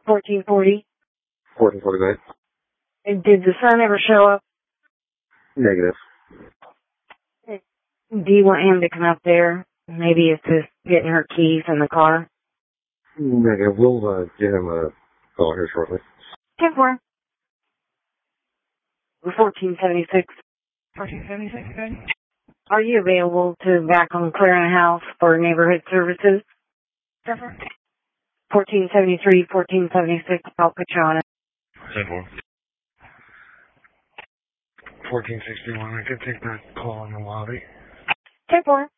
1440. 1449. And did the son ever show up? Negative. Do you want him to come up there? Maybe it's just getting her keys in the car. Negative. We'll give him a call here shortly. 10-4. 1476. 1476, good. Are you available to back on clearing a house for neighborhood services? 10-4. 1473, 1476, I'll put you on it. 10-4. 1461, I can take that call in the lobby. 10-4.